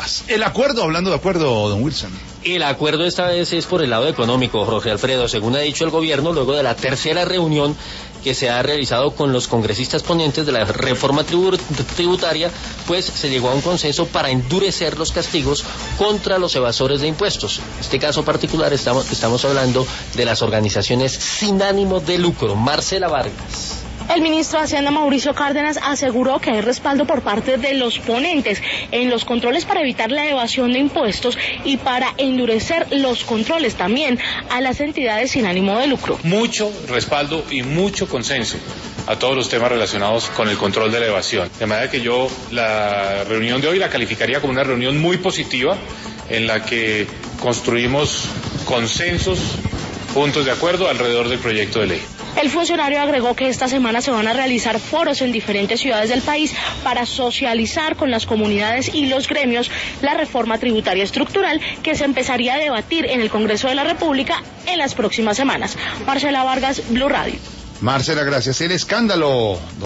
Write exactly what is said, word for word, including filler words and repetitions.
Vargas. El acuerdo, hablando de acuerdo, don Wilson. El acuerdo esta vez es por el lado económico, Jorge Alfredo. Según ha dicho el gobierno, luego de la tercera reunión que se ha realizado con los congresistas ponentes de la reforma tributaria, pues se llegó a un consenso para endurecer los castigos contra los evasores de impuestos. En este caso particular estamos, estamos hablando de las organizaciones sin ánimo de lucro. Marcela Vargas. El ministro de Hacienda, Mauricio Cárdenas, aseguró que hay respaldo por parte de los ponentes en los controles para evitar la evasión de impuestos y para endurecer los controles también a las entidades sin ánimo de lucro. Mucho respaldo y mucho consenso a todos los temas relacionados con el control de la evasión. De manera que yo la reunión de hoy la calificaría como una reunión muy positiva en la que construimos consensos, puntos de acuerdo alrededor del proyecto de ley. El funcionario agregó que esta semana se van a realizar foros en diferentes ciudades del país para socializar con las comunidades y los gremios la reforma tributaria estructural que se empezaría a debatir en el Congreso de la República en las próximas semanas. Marcela Vargas, Blue Radio. Marcela, gracias. El escándalo.